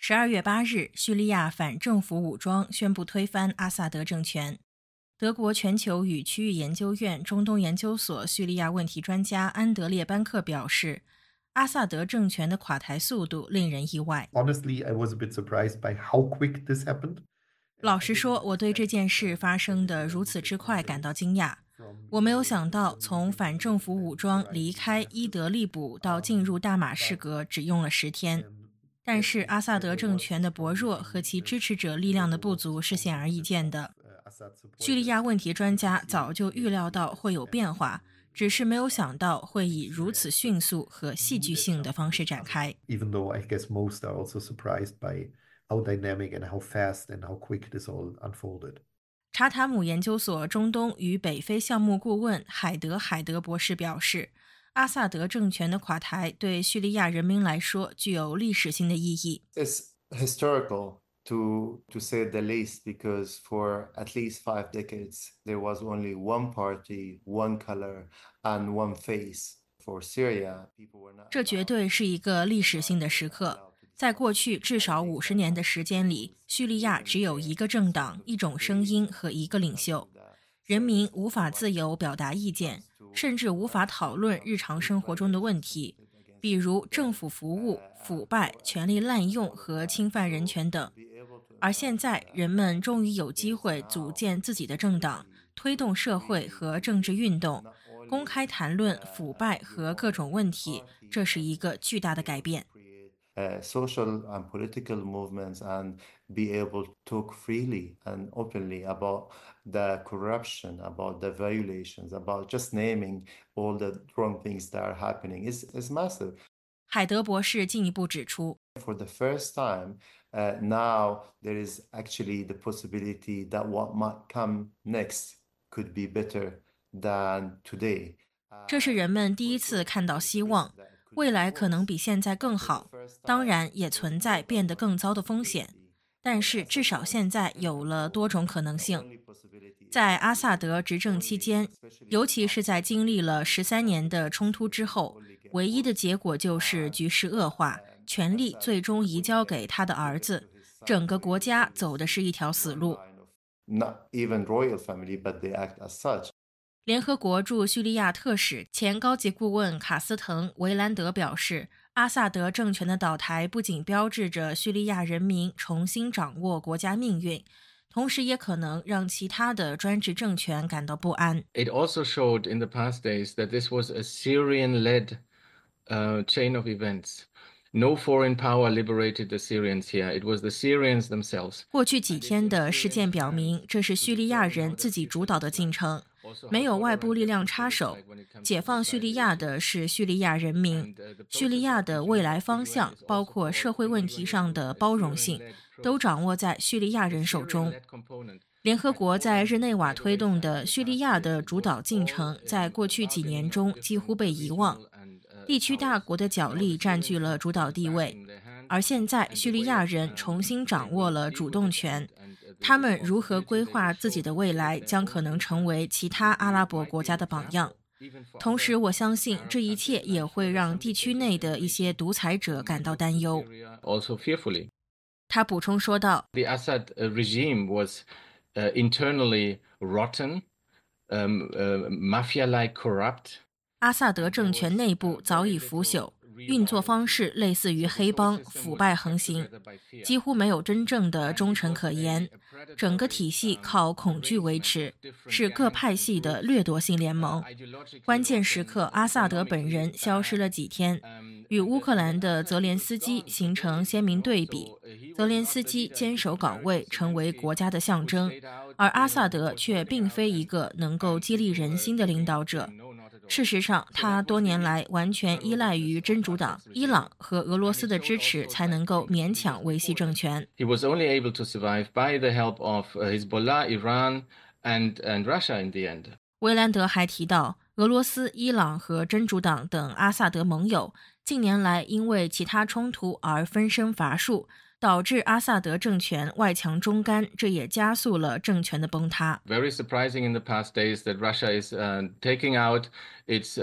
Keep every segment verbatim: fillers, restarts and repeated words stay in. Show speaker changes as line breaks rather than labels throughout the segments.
十二月八日，叙利亚反政府武装宣布推翻阿萨德政权。德国全球与区域研究院中东研究所叙利亚问题专家安德烈·班克表示，阿萨德政权的垮台速度令人意外。
Honestly, I was a bit surprised by how quick this happened.
老实说，我对这件事发生的如此之快感到惊讶。我没有想到，从反政府武装离开伊德利卜到进入大马士革只用了十天。但是阿萨德政权的薄弱和其支持者力量的不足是显而易见的。叙利亚问题专家早就预料到会有变化，只是没有想到会以如此迅速和戏剧性的方式展开。
Even though I guess most are also surprised by how dynamic and how fast and how quick this all unfolded.
查塔姆研究所中东与北非项目顾问海德·海德博士表示，阿萨德政权的垮台对叙利亚人民来说具有历史性的意义。
It's historical to, to say the least, because for at least five decades there was only one party, one color, and one face. For Syria, people were not.
这绝对是一个历史性的时刻。在过去至少五十年的时间里，叙利亚只有一个政党、一种声音和一个领袖。人民无法自由表达意见，甚至无法讨论日常生活中的问题，比如政府服务、腐败、权力滥用和侵犯人权等。而现在，人们终于有机会组建自己的政党，推动社会和政治运动，公开谈论腐败和各种问题，这是一个巨大的改变。
Uh, social and political movements and be able to talk freely and openly about the corruption, about the violations, about just naming all the wrong things that are happening is, is massive.
海德博士进一步指出
For the first time, uh, now there is actually the possibility that what might come next could be better than today.
这是人们第一次看到希望，未来可能比现在更好，当然也存在变得更糟的风险，但是至少现在有了多种可能性。在阿萨德执政期间，尤其是在经历了十三年的冲突之后，唯一的结果就是局势恶化，权力最终移交给他的儿子，整个国家走的是一条死路。
Not even royal family, but they act as such.
联合国驻叙利亚特使前高级顾问卡斯滕·维兰德表示，阿萨德政权的倒台不仅标志着叙利亚人民重新掌握国家命运，同时也可能让其他的专制政权感到不安。
It also showed in the past days that this was a Syrian-led uh, chain of events. No foreign power liberated the Syrians here. It was the Syrians themselves.
过去几天的事件表明，这是叙利亚人自己主导的进程，没有外部力量插手。解放叙利亚的是叙利亚人民。叙利亚的未来方向，包括社会问题上的包容性，都掌握在叙利亚人手中。联合国在日内瓦推动的叙利亚的主导进程，在过去几年中几乎被遗忘。地区大国的角力占据了主导地位，而现在叙利亚人重新掌握了主动权，他们如何规划自己的未来将可能成为其他阿拉伯国家的榜样。同时我相信这一切也会让地区内的一些独裁者感到担忧。
Also fearfully.
他补充说道，
The Assad regime was uh, internally rotten, um, uh, mafia-like corrupt.
阿萨德政权内部早已腐朽，运作方式类似于黑帮，腐败横行，几乎没有真正的忠诚可言。整个体系靠恐惧维持，是各派系的掠夺性联盟。关键时刻，阿萨德本人消失了几天，与乌克兰的泽连斯基形成鲜明对比。泽连斯基坚守岗位，成为国家的象征，而阿萨德却并非一个能够激励人心的领导者。事实上，他多年来完全依赖于真主党、伊朗和俄罗斯的支持，才能够勉强维系政权。
He was only able to survive by the help of Hezbollah, Iran, and, and Russia in the end.
维兰德还提到，俄罗斯、伊朗和真主党等阿萨德盟友近年来因为其他冲突而分身乏术，导致阿萨德政权外强中干，这也加速了政权的崩塌。
Very surprising in the past days that Russia is uh, taking out its uh,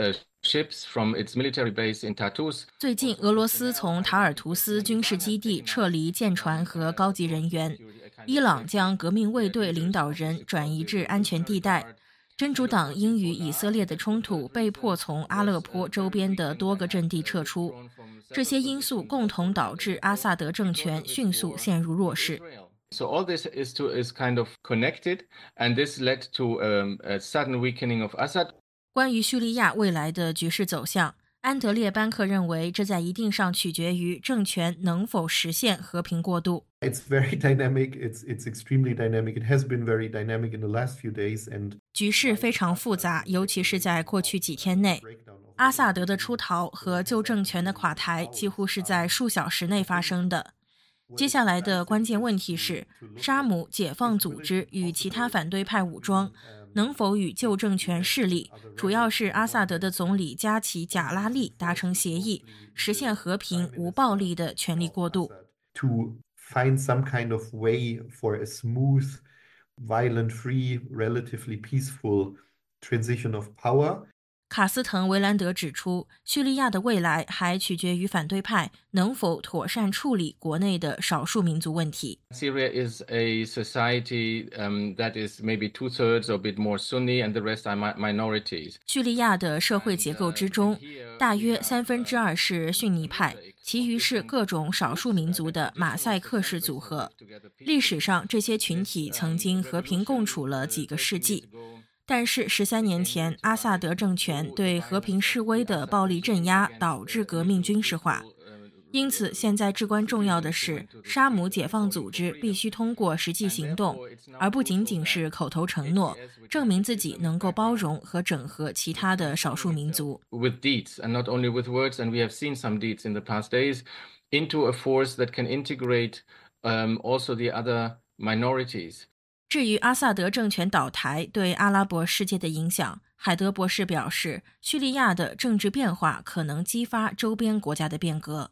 ships from its military base in Tartus.
最近，俄罗斯从塔尔图斯军事基地撤离舰船和高级人员。伊朗将革命卫队领导人转移至安全地带。真主党因与以色列的冲突，被迫从阿勒颇周边的多个阵地撤出。这些因素共同导致阿萨德政权迅速陷入弱势。
So all this is to is kind of connected, and this led to um, a sudden weakening of Assad.
关于叙利亚未来的局势走向，安德烈·班克认为，这在一定上取决于政权能否实现和平过渡。
It's very dynamic. It's it's extremely dynamic. It has been very dynamic in the last few days. And
局势非常复杂，尤其是在过去几天内，阿萨德的出逃和旧政权的垮台几乎是在数小时内发生的。接下来的关键问题是，沙姆解放组织与其他反对派武装能否与旧政权势力，主要是阿萨德的总理加齐贾拉利达成协议，实现和平无暴力的权力过渡。
To find some kind of way for a smooth, violent-free, relatively peaceful transition of power.
卡斯滕·维兰德指出，叙利亚的未来还取决于反对派能否妥善处理国内的少数民族问题。
Syria is a society um, that is maybe two-thirds or a bit more Sunni, and the rest are mi minorities.
叙利亚的社会结构之中，大约三分之二是逊尼派，其余是各种少数民族的马赛克式组合。历史上，这些群体曾经和平共处了几个世纪。但是十三年前，阿萨德政权对和平示威的暴力镇压导致革命军事化。因此，现在至关重要的是，沙姆解放组织必须通过实际行动，而不仅仅是口头承诺，证明自己能够包容和整合其他的少数民族。
With deeds, and not only with words, and we have seen some deeds in the past days, into a force that can integrate um, also the other minorities.
至于阿萨德政权倒台对阿拉伯世界的影响，海德博士表示，叙利亚的政治变化可能激发周边国家的变革。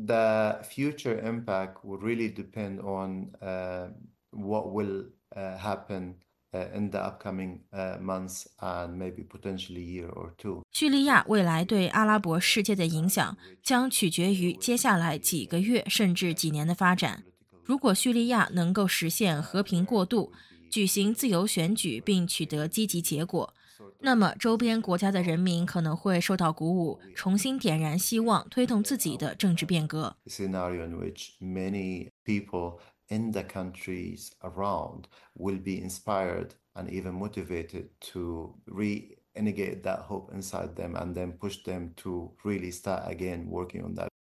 The future impact will really depend on uh, what will uh, happen uh, in the upcoming uh, months and maybe potentially year or two.
叙利亚未来对阿拉伯世界的影响将取决于接下来几个月甚至几年的发展。如果叙利亚能够实现和平过渡，举行自由选举并取得积极结果，那么周边国家的人民可能会受到鼓舞，重新点燃希望，推动自己的政治变革。
A scenario in which many people in the countries around will be inspired and even motivated to re-initiate that hope inside them and then push them to really start again working on that